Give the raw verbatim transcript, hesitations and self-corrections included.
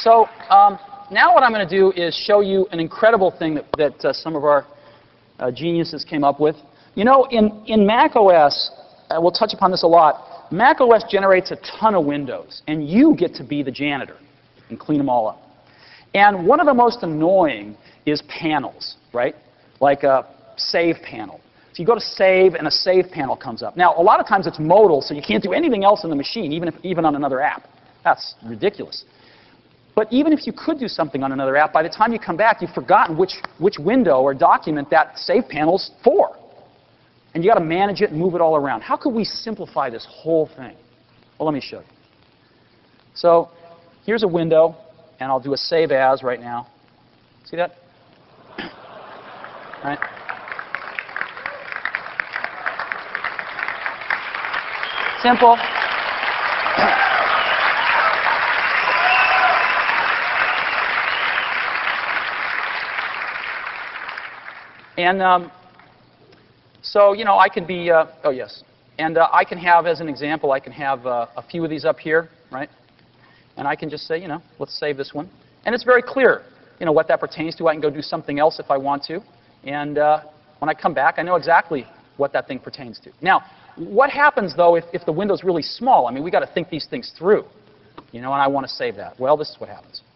So um, now what I'm going to do is show you an incredible thing that, that uh, some of our uh, geniuses came up with. You know, in, in Mac O S, uh, we'll touch upon this a lot, Mac O S generates a ton of windows, and you get to be the janitor and clean them all up. And one of the most annoying is panels, right? Like a save panel. So you go to save, and a save panel comes up. Now, a lot of times it's modal, so you can't do anything else in the machine, even, if, even on another app. That's ridiculous. But even if you could do something on another app, by the time you come back, you've forgotten which, which window or document that save panel's for. And you've got to manage it and move it all around. How could we simplify this whole thing? Well, let me show you. So here's a window, and I'll do a save as right now. See that? All right. Simple. And um, so, you know, I can be, uh, oh, yes. And uh, I can have, as an example, I can have uh, a few of these up here, right? And I can just say, you know, let's save this one. And it's very clear, you know, what that pertains to. I can go do something else if I want to. And uh, when I come back, I know exactly what that thing pertains to. Now, what happens, though, if, if the window's really small? I mean, we've got to think these things through, you know, and I want to save that. Well, this is what happens.